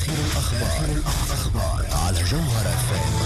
آخر الأخبار على جوهر FM.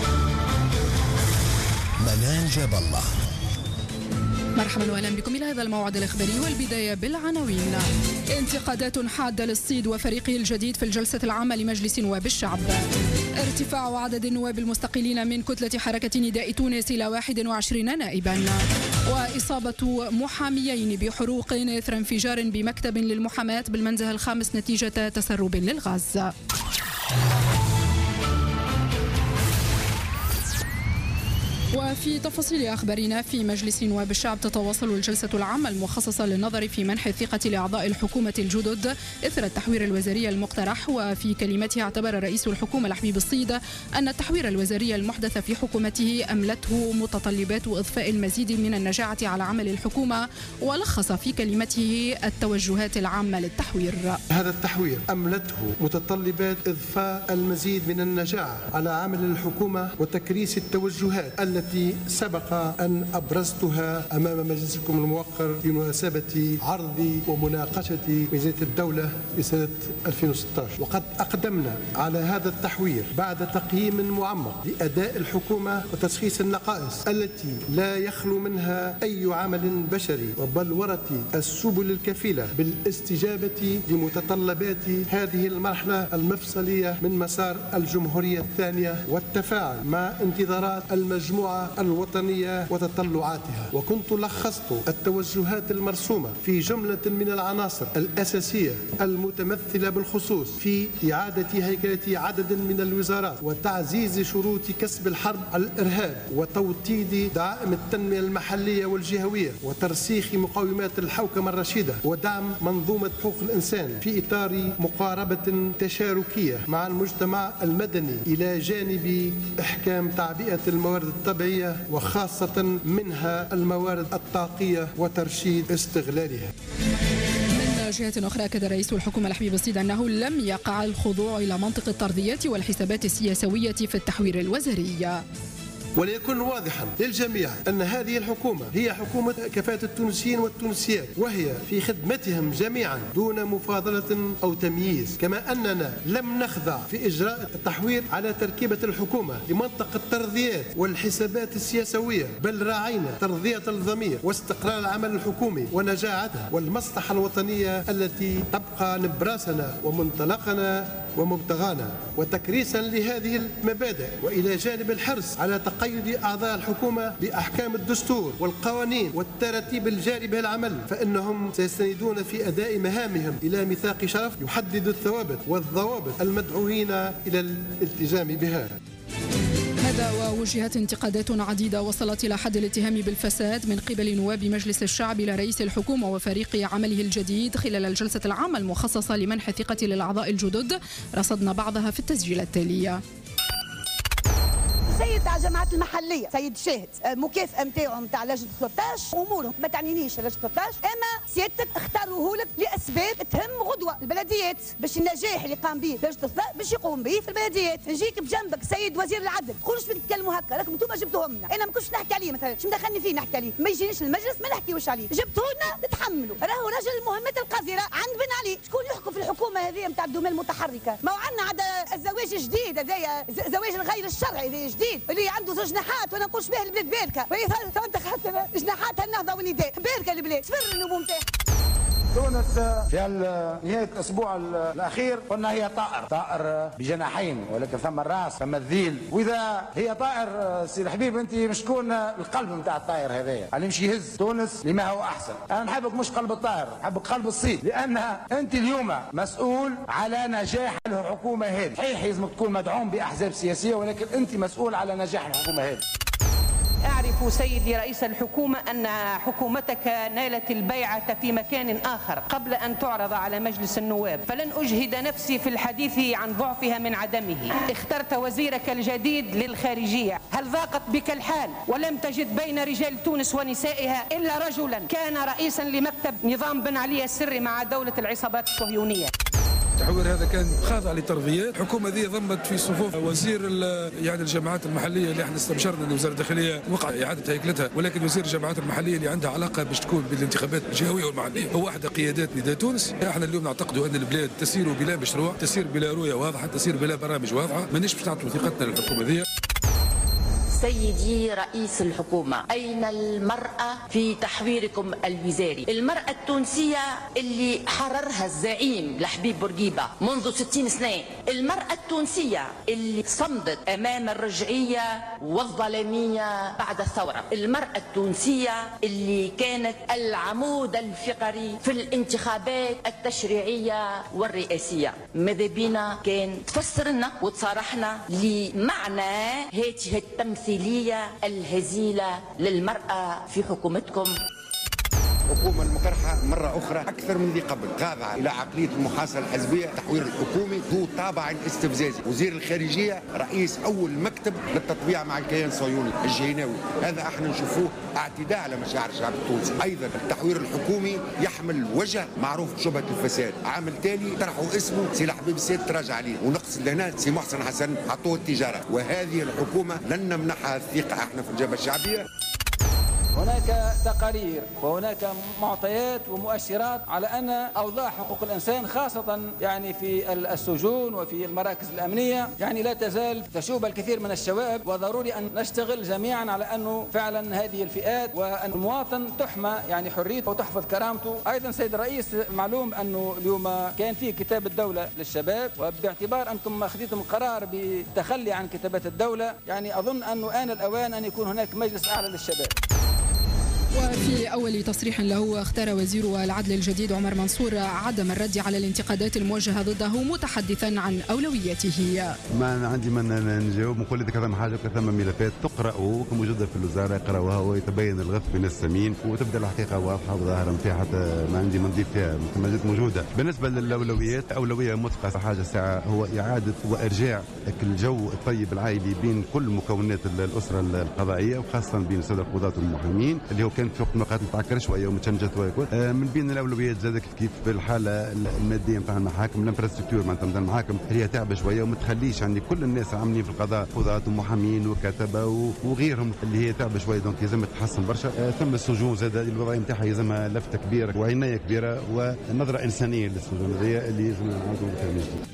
منال جاب الله. مرحبا واهلا بكم الى هذا الموعد الاخباري، والبدايه بالعناوين. انتقادات حاده للصيد وفريقه الجديد في الجلسه العامه لمجلس نواب الشعب. ارتفاع عدد النواب المستقلين من كتله حركه نداء تونس الى 21 نائبا. واصابه محاميين بحروق اثر انفجار بمكتب للمحاماه بالمنزه الخامس نتيجه تسرب للغاز. وفي تفاصيل أخبارنا، في مجلس نواب الشعب تتواصل الجلسة العامة المخصصة للنظر في منح الثقة لأعضاء الحكومة الجدد إثر التحوير الوزاري المقترح. وفي كلمته اعتبر رئيس الحكومة لحبيب الصيد أن التحوير الوزاري المحدث في حكومته أملته متطلبات إضفاء المزيد من النجاعة على عمل الحكومة، ولخص في كلمته التوجهات العامة للتحوير. هذا التحوير أملته متطلبات إضفاء المزيد من النجاعة على عمل الحكومة وتكريس التوجهات التي سبق أن أبرزتها أمام مجلسكم الموقر بمناسبة عرض ومناقشة ميزانية الدولة لسنة 2016. وقد أقدمنا على هذا التحوير بعد تقييم معمق لأداء الحكومة وتشخيص النقائص التي لا يخلو منها أي عمل بشري، وبلورة السبل الكفيلة بالاستجابة لمتطلبات هذه المرحلة المفصلية من مسار الجمهورية الثانية، والتفاعل مع انتظارات المجموعة الوطنية وتطلعاتها. وكنت لخصت التوجهات المرسومة في جملة من العناصر الأساسية المتمثلة بالخصوص في إعادة هيكلة عدد من الوزارات، وتعزيز شروط كسب الحرب على الإرهاب، وتوطيد دعائم التنمية المحلية والجهوية، وترسيخ مقومات الحوكمة الرشيدة، ودعم منظومة حقوق الإنسان في إطار مقاربة تشاركية مع المجتمع المدني، إلى جانب إحكام تعبئة الموارد الطبيعية وخاصة منها الموارد الطاقية وترشيد استغلالها. من جهة أخرى، أكد رئيس الحكومة لحبيب الصيد أنه لم يقع الخضوع إلى منطق الترضيات والحسابات السياسية في التحوير الوزاري. وليكن واضحا للجميع أن هذه الحكومة هي حكومة كفاءة التونسيين والتونسيات، وهي في خدمتهم جميعا دون مفاضلة أو تمييز. كما أننا لم نخضع في إجراء التحوير على تركيبة الحكومة لمنطق الترضيات والحسابات السياسية، بل راعينا ترضية الضمير واستقرار العمل الحكومي ونجاعته والمصلحة الوطنية التي تبقى نبراسنا ومنطلقنا ومبتغانا، وتكريسا لهذه المبادئ، وإلى جانب الحرص على تقيد أعضاء الحكومة بأحكام الدستور والقوانين والتراتيب الجاري بها العمل، فإنهم سيستندون في أداء مهامهم إلى ميثاق شرف يحدد الثوابت والضوابط المدعوين إلى الالتزام بها. هذا ووجهت انتقادات عديدة وصلت إلى حد الاتهام بالفساد من قبل نواب مجلس الشعب إلى رئيس الحكومة وفريق عمله الجديد خلال الجلسة العامة المخصصة لمنح الثقة للأعضاء الجدد. رصدنا بعضها في التسجيل التالي. سيد تاع الجماعات المحليه، سيد شاهد، المكافاه نتاعو نتاع لجنه 13 امورهم ما تعنينيش لجنه 13، اما سيادتك اختاروه لك لاسباب تهم غدوه البلديات، باش النجاح اللي قام به لجنه 13 باش يقوم به في البلديات. نجيك بجنبك سيد وزير العدل، تقولش فيك تتكلموا هكا، راكم انتم جبتوهم لنا، انا ما كنتش نحكي عليه مثلا، شو مدخلني فيه نحكي عليه، ما يجينيش المجلس ما نحكيوش عليه، جبتوه لنا تتحملوا، راهو رجل المهمات القذره عند بن علي. شكون يحكم في الحكومه هذه نتاع الدومه المتحركه؟ ما عندنا عاد الزواج الجديد هذايا، زواج الغير الشرعي هذا جديد اللي عنده زوج جناحات، وانا نقولش به البلاد باركه، وهي فهمت حتى جناحاتها النهضه والنداء باركه البلاد، سفر النمو نتاعها. تونس في نهاية الأسبوع الأخير قلنا هي طائر بجناحين، ولكن ثم الرأس ثم الذيل، وإذا هي طائر سي الحبيب أنت مش تكون القلب نتاع الطائر هذايا اللي يمشي يهز تونس لما هو أحسن. أنا نحبك مش قلب الطائر، نحبك قلب الصيد، لأن أنت اليوم مسؤول على نجاح الحكومة هذه. صحيح لازم تكون مدعوم بأحزاب سياسية، ولكن أنت مسؤول على نجاح الحكومة هذه. أعرف سيدي رئيس الحكومة أن حكومتك نالت البيعة في مكان آخر قبل أن تعرض على مجلس النواب، فلن أجهد نفسي في الحديث عن ضعفها من عدمه. اخترت وزيرك الجديد للخارجية، هل ضاقت بك الحال ولم تجد بين رجال تونس ونسائها إلا رجلا كان رئيسا لمكتب نظام بن علي السري مع دولة العصابات الصهيونية؟ التحوير هذا كان خاضع لترضيات. الحكومه ذي ضمت في صفوف وزير يعني الجماعات المحليه اللي احنا استبشرنا ان وزاره الداخليه وقع اعاده هيكلتها، ولكن وزير الجماعات المحليه اللي عندها علاقه باش تكون بالانتخابات الجهويه والمحليه هو احدى قيادات نداء تونس. احنا اليوم نعتقدوا ان البلاد تسير بلا مشروع، تسير بلا رؤيه واضحه، تسير بلا برامج واضحه. مانيش باش نعطوا ثقتنا للحكومه ذي. سيدي رئيس الحكومة، أين المرأة في تحويركم الوزاري؟ المرأة التونسية اللي حررها الزعيم لحبيب بورقيبة منذ 60 سنة، المرأة التونسية اللي صمدت أمام الرجعية والظلامية بعد الثورة، المرأة التونسية اللي كانت العمود الفقري في الانتخابات التشريعية والرئاسية. ماذا بينا كان تفسر لنا وتصارحنا لمعنى هذه التمثيلية الهزيلة للمرأة في حكومتكم. الحكومة المقرحة مرة أخرى أكثر من ذي قبل خاضعة إلى عقلية المحاصرة الحزبية، تحوير الحكومي ذو طابع استفزازي. وزير الخارجية رئيس أول مكتب للتطبيع مع الكيان الصهيوني الجيناوي، هذا احنا نشوفوه اعتداء على مشاعر الشعب التونسي. أيضا التحوير الحكومي يحمل وجه معروف بشبهة الفساد، عامل تالي طرحوا اسمه سي حبيب السيد تراجع عليه، ونقصد لنا سي محسن حسن عطوه التجارة. وهذه الحكومة لن نمنحها الثقة احنا في الجبهة الشعبية. هناك تقارير وهناك معطيات ومؤشرات على أن أوضاع حقوق الإنسان خاصة يعني في السجون وفي المراكز الأمنية يعني لا تزال تشوب الكثير من الشوائب، وضروري أن نشتغل جميعا على أنه فعلا هذه الفئات وأن المواطن تحمى يعني حريته وتحفظ كرامته. أيضا سيد الرئيس، معلوم أنه اليوم كان في كتاب الدولة للشباب، وباعتبار أنكم أخذتم قرار بالتخلي عن كتابات الدولة، يعني أظن أنه آن الأوان أن يكون هناك مجلس أعلى للشباب. وفي أول تصريح له اختار وزير العدل الجديد عمر منصور عدم الرد على الانتقادات الموجهة ضده، متحدثا عن أولوياته. ما عندي من نجاوب، نقول لك ثم حاجة ثم ملفات تقرأ وموجودة في الوزارة، يقرأوها ويتبين الغث بين السمين وتبدأ الحقيقة واضحة وظاهرة نتاعها، حتى ما عندي من نضيف فيها موجودة. بالنسبة للأولويات، أولوية مطلقة حاجة ساعة هو إعادة وإرجاع الجو الطيب العائلي بين كل مكونات الأسرة القضائية، وخاصة بين السادة القضاة والمحامين اللي هو كان في وقت نقاط متعكر شويه ومتشنجت ويكون من بين الاولويات زاد كيف في الحاله الماديه نتاع المحاكم، الانفراستركتور معناتها نتاع المحاكم هي تعبه شويه وما تخليش عندي كل الناس عاملين في القضاء قضاة ومحامين وكتبه وغيرهم اللي هي تعبه شويه، دونك يلزم تتحسن برشا. ثم السجون زاد الوضعيه نتاعها يلزمها لفته كبيره وعنايه كبيره ونظره انسانيه للسجون هذه اللي يلزم نعاودوا من جديد.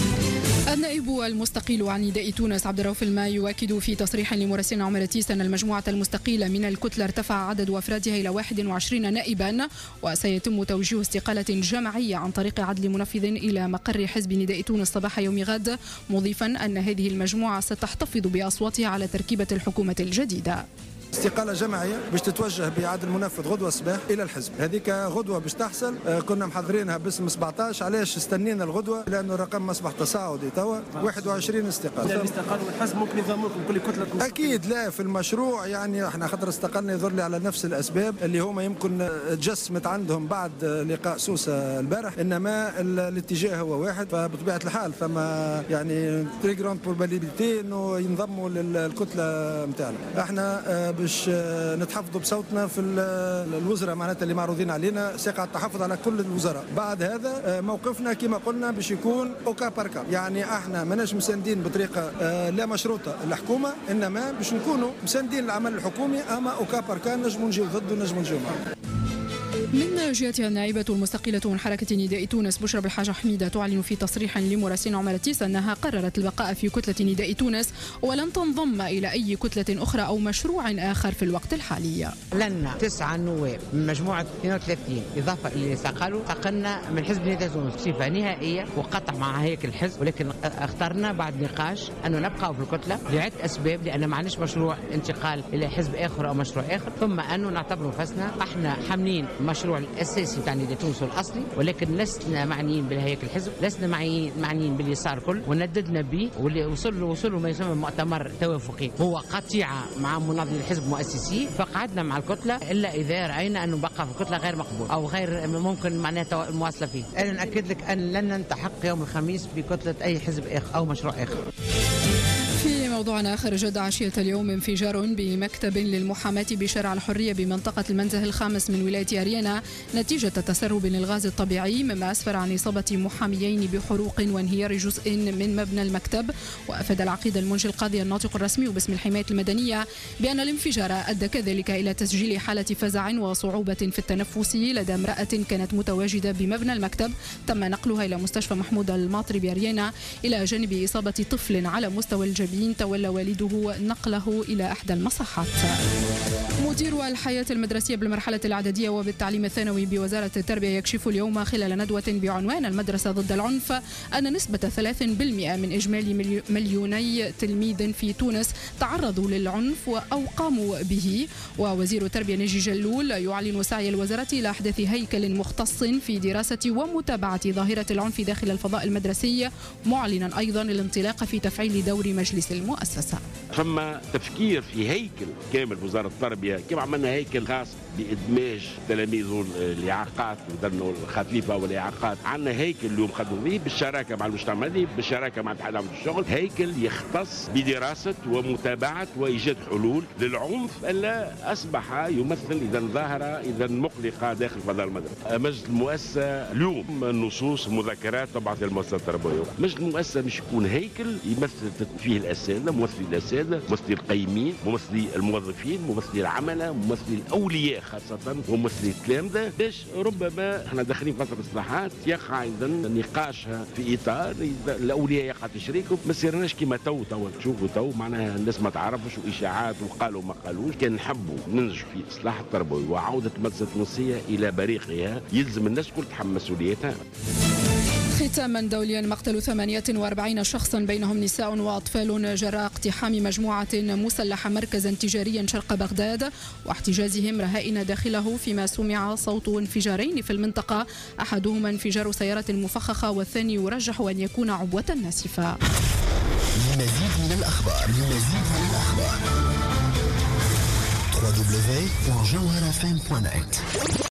النائب المستقيل عن نداء تونس عبد الرؤوف الماء يؤكد في تصريح لمراسلنا عمر تيس أن المجموعة المستقيلة من الكتلة ارتفع عدد أفرادها إلى 21 نائبا، وسيتم توجيه استقالة جماعية عن طريق عدل منفذ إلى مقر حزب نداء تونس صباح يوم غد، مضيفا أن هذه المجموعة ستحتفظ بأصواتها على تركيبة الحكومة الجديدة. استقالة جماعية باش تتوجه بعدل منفذ غدوة الصباح إلى الحزب. هذيك غدوة باش تحصل كنا محضرينها باسم 17، علاش استنينا الغدوة؟ لأنه الرقم أصبح تصاعدي توا 21 استقالة. يعني استقالوا الحزب ممكن يضموكم كل كتلة مستقلة؟ أكيد لا، في المشروع يعني احنا خاطر استقلنا يظهر لي على نفس الأسباب اللي هما يمكن تجسمت عندهم بعد لقاء سوسة البارح، إنما الاتجاه هو واحد، فبطبيعة الحال ثم يعني تري جراند بروبابيليتي إنه ينضموا للكتلة نتاعنا. احنا باش نتحفظوا بصوتنا في الوزراء معناتها اللي معروضين علينا، سيقع التحفظ على كل الوزراء. بعد هذا موقفنا كما قلنا باش يكون اوكا باركا، يعني احنا ماناش مساندين بطريقه لا مشروطه الحكومه، انما باش نكونوا مساندين العمل الحكومي، اما اوكا باركا نجموا نجيو ضد ونجموا نجيو معه. من جهتها النائبة المستقلة من حركة نداء تونس بشرى بالحاجة حميدة تعلن في تصريح لمراسلنا عمر تيس أنها قررت البقاء في كتلة نداء تونس ولن تنضم إلى أي كتلة أخرى أو مشروع آخر في الوقت الحالي. لنا 9 نواب من مجموعة 32 إضافة إلى استقلنا من حزب نداء تونس بصفة نهائية وقطع مع هيك الحزب، ولكن اخترنا بعد نقاش أنه نبقى في الكتلة لعدة أسباب، لأن ما عندناش مشروع انتقال إلى حزب آخر أو مشروع آخر، ثم أنه نعتبر نفسنا احنا حاملين المشروع الأساسي تاع نداء تونس الأصلي، ولكن لسنا معنيين بهيك الحزب، لسنا معنيين باللي صار كل، ونددنا به واللي وصلوا ما يسمى مؤتمر توافقي هو قطيعة مع منظمي الحزب مؤسسي، فقعدنا مع الكتلة إلا إذا رأينا أنه بقى في الكتلة غير مقبول أو غير ممكن معناتها المواصلة فيه. أنا نأكد لك أن لن نلتحق يوم الخميس بكتلة أي حزب آخر أو مشروع آخر. في موضوعنا خرج عشية اليوم انفجار بمكتب للمحاماة بشارع الحرية بمنطقة المنزه الخامس من ولاية أريانا نتيجة تسرب للغاز الطبيعي، مما أسفر عن إصابة محاميين بحروق وانهيار جزء من مبنى المكتب. وأفاد العقيد المنشي القاضي الناطق الرسمي باسم الحماية المدنية بأن الانفجار أدى كذلك إلى تسجيل حالة فزع وصعوبة في التنفس لدى امرأة كانت متواجدة بمبنى المكتب، تم نقلها إلى مستشفى محمود الماطري بأريانا إلى جانب إصابة طفل على مستوى الجبين تولى والده نقله إلى إحدى المصحات. مدير الحياة المدرسية بالمرحلة الإعدادية وبالتعليم الثانوي بوزارة التربية يكشف اليوم خلال ندوة بعنوان المدرسة ضد العنف أن نسبة 3% من إجمالي مليوني تلميذ في تونس تعرضوا للعنف أو قاموا به. ووزير التربية نجي جلول يعلن سعي الوزارة إلى أحداث هيكل مختص في دراسة ومتابعة ظاهرة العنف داخل الفضاء المدرسي، معلنا أيضا الانطلاق في تفعيل دور مجلس المؤسسة. ثم تفكير في هيكل كامل وزارة التربية، كيف عملنا هيكل خاص بإدماج تلاميذ الإعاقات الخفيفة والإعاقات. عندنا هيكل اليوم خدموا به بالشراكة مع المجتمع المدني، بالشراكة مع اتحاد عمل الشغل، هيكل يختص بدراسة ومتابعة وإيجاد حلول للعنف اللي أصبح يمثل إذا ظاهرة إذا مقلقة داخل فضاء المدرسة. مجلس المؤسسة اليوم النصوص مذكرات تبعث المؤسسة التربوية. مجلس المؤسسة مش يكون هيكل يمثل فيه الأساتذة، ممثلي الأساتذة، ممثلي القيمين، ممثلي الموظفين، ممثلي العملاء، ممثلي الأولياء خاصة، وممثلي التلامذة، باش ربما احنا داخلين فترة إصلاحات يقع إذا نقاشها في إطار الأولياء يقع تشريكهم، ما سيرناش كما تو تشوفوا معناها الناس ما تعرفش وإشاعات وقالوا ما قالوش. كان نحبوا ننجح في إصلاح التربوي وعودة المدرسة التونسية إلى بريقها، يلزم الناس الكل تحمل مسؤوليتها. ختاما دوليا، مقتل 48 شخصا بينهم نساء وأطفال جراء اقتحام مجموعة مسلحة مركزا تجاريا شرق بغداد واحتجازهم رهائن داخله، فيما سمع صوت انفجارين في المنطقة، أحدهما انفجار سيارة مفخخة والثاني يرجح أن يكون عبوة ناسفة. لمزيد من الأخبار www.jawharafm.net